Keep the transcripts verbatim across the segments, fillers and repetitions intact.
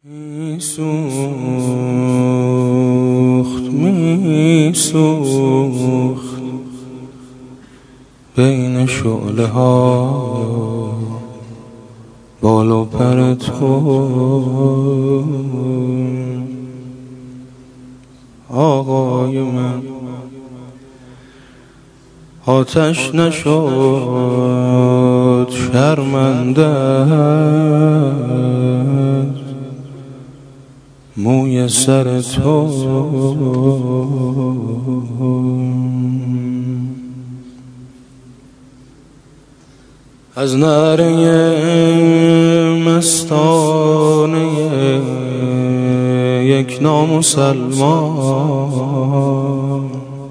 می سوخت می سوخت بین شعله ها بال و پر تو آقای من، آتش نشد شرمنده موی سر تو. از نعره مستانه یک نامسلمان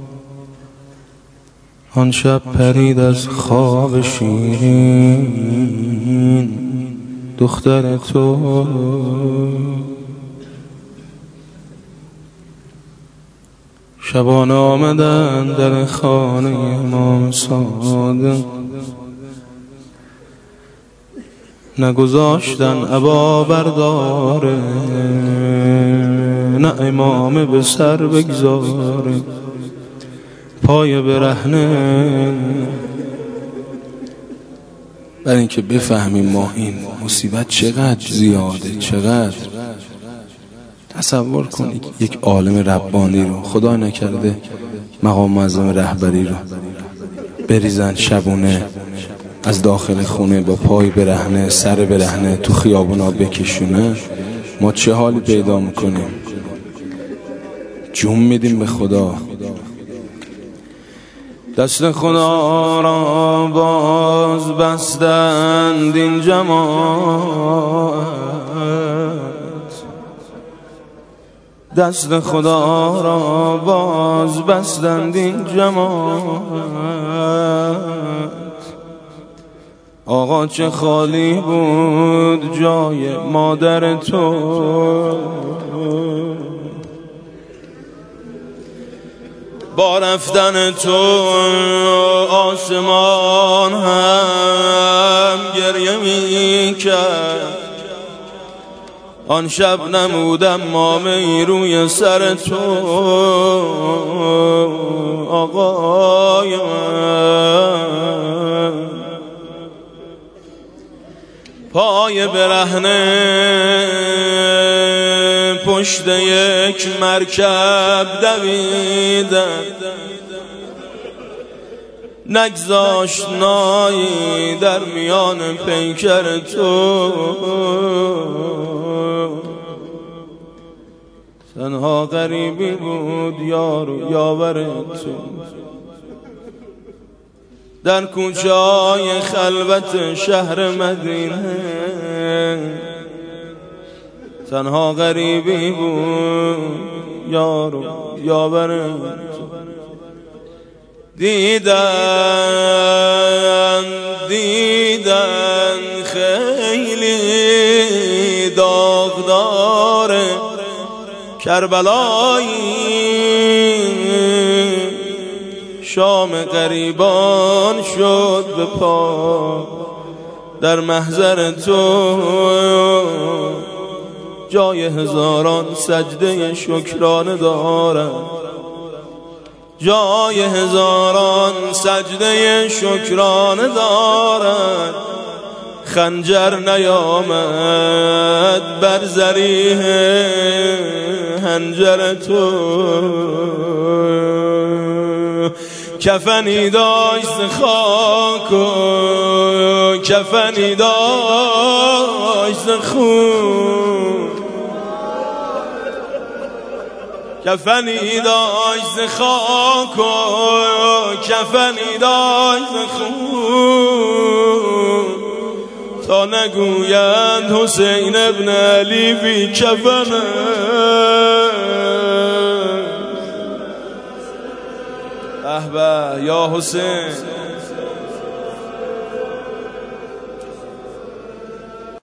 آن شب پرید از خواب شیرین دختر تو. شبانه آمدن در خانه امام صادق، نگذاشتن عبا برداره نه امامه به سر بگذاره، پای برهنه. برای اینکه بفهمیم ما این مصیبت چقدر زیاده، چقدر. تصور کنید یک عالم ربانی رو، خدا نکرده مقام معظم رهبری رو، بریزن شبونه از داخل خونه با پای برهنه سر برهنه تو خیابونا بکشونه، ما چه حالی پیدا میکنیم؟ جون میدیم به خدا. دست خدا را باز بستند این جماعت، دست خدا را باز بستند این جماعت. آقا چه خالی بود جای مادر تو، با رفتن تو آسمان هم گریه می کرد. آن شب نمودم مامه روی سر تو آقای من، پای برهنه پشت یک مرکب دویدن، نگذاشت نایی در میان پیکر تو. تنها غریبی بود یار و یاور تو در کوچه های خلوت شهر مدینه، تنها غریبی بود یار و یاور تو. دیدن دیدن خیلی داغدار کربلایی، شام غریبان شد به پا در محضر تو. جای هزاران سجده شکرانه دارد، جای هزاران سجده شکرانه دارد. خنجر نیامد بر ذریح هنجر تو، کفنی داشت خاک و کفنی داشت خون، کفنی داشت خاک و کفنی داشت خون، تا نگویند حسین ابن علی بی کفنه. احبه یا حسین.